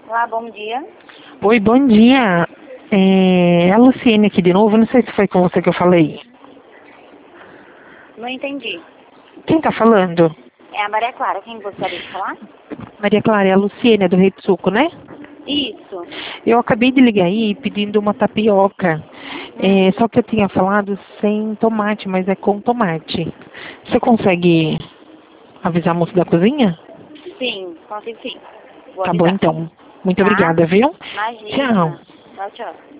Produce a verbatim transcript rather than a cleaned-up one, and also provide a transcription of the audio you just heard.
Olá, bom dia. Oi, bom dia. É a Luciene aqui de novo. Não sei se foi com você que eu falei. Não entendi. Quem tá falando? É a Maria Clara. Quem gostaria de falar? Maria Clara, é a Luciene, é do Rei do Suco, né? Isso. Eu acabei de ligar aí pedindo uma tapioca. Hum. É, só que eu tinha falado sem tomate, mas é com tomate. Você consegue avisar a moça da cozinha? Sim, consigo sim. Vou Tá bom, avisar. então. Muito Tá? obrigada, viu? Imagina. Tchau. Tchau, tchau.